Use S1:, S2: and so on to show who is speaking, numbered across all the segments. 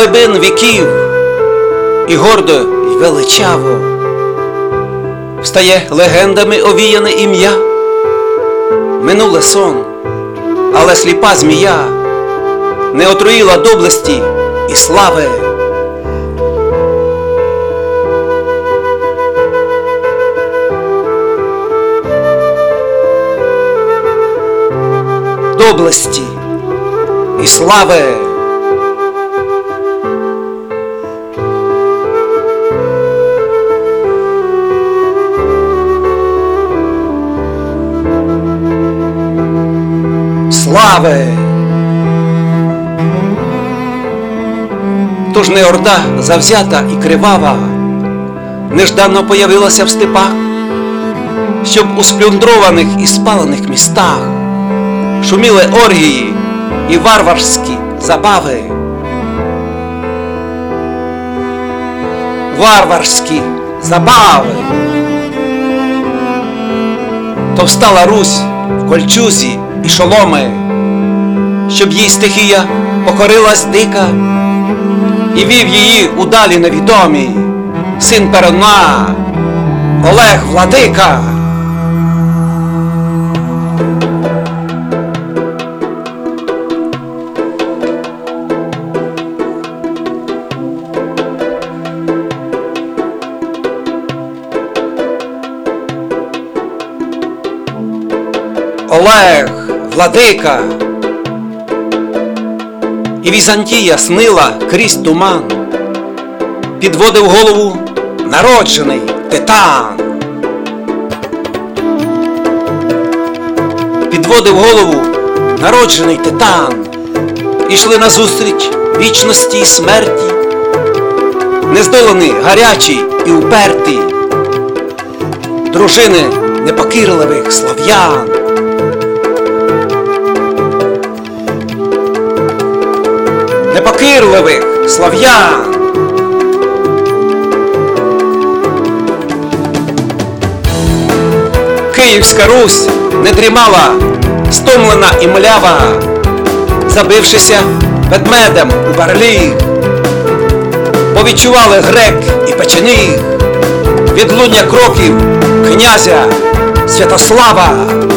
S1: глибин віків, і гордо й величаво встає легендами овіяне ім'я. Минуле сон, але сліпа змія не отруїла доблесті і слави. Доблесті і слави. Слави. Тож не орда завзята і кривава нежданно появилася в степах, щоб у сплюндрованих і спалених містах шуміли оргії і варварські забави. Варварські забави. То встала Русь в кольчузі і шоломи, щоб їй стихія покорилась дика, і вів її у далі невідомі син Перуна Олег Владика. Олег Владика. І Візантія снила крізь туман, підводив голову народжений титан. Підводив голову народжений титан, ішли назустріч вічності й смерті, нездолані, гарячі і уперті, дружини непокірливих слов'ян. Непокірливих слов'ян. Київська Русь не дрімала, стомлена і млява, забившися ведмедем у барліг. Повідчували грек і печеніг відлуння кроків князя Святослава.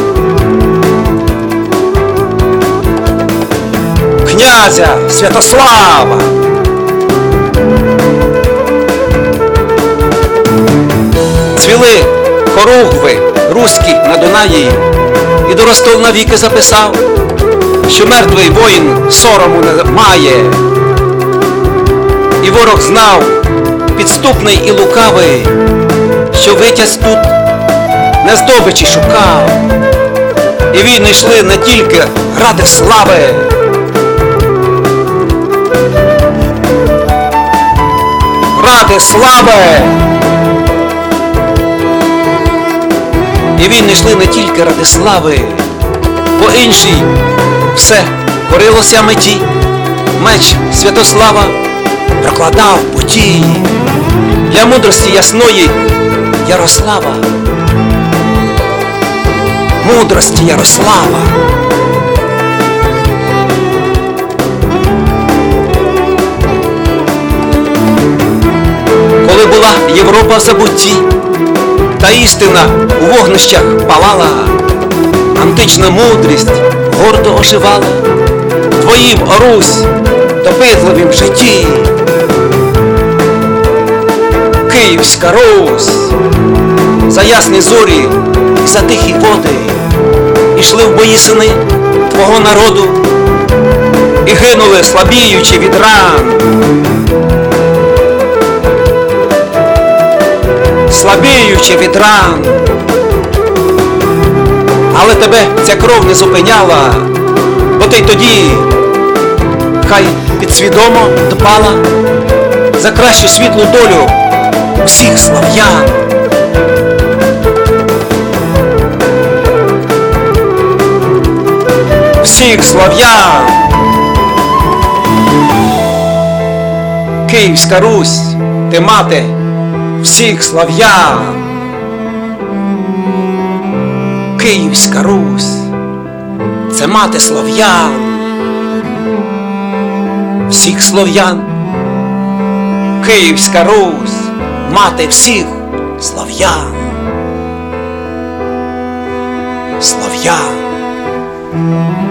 S1: Князя Святослава. Цвіли хоругви руські на Дунаї, і Доростол навіки записав, що мертвий воїн сорому не має. І ворог знав, підступний і лукавий, що витязь тут не здобичі шукав. І війни йшли не тільки ради слави, ради слави. І війни йшли не тільки ради слави, по іншій все корилося меті. Меч Святослава прокладав путі для мудрості ясної Ярослава. Мудрості Ярослава. Коли була Європа в забутті, та істина у вогнищах палала, антична мудрість гордо оживала в твоїм, о Русь, допитливім житті. Київська Русь, за ясні зорі і за тихі води ішли в бої сини твого народу і гинули, слабіючи від ран. Слабіючи від ран. Але тебе ця кров не зупиняла, бо ти й тоді хай підсвідомо дбала за кращу світлу долю всіх слов'ян. Всіх слов'ян. Київська Русь, ти мати всіх слов'ян. Київська Русь, це мати слов'ян. Всіх слов'ян Київська Русь, мати всіх слав'ян. Слав'ян.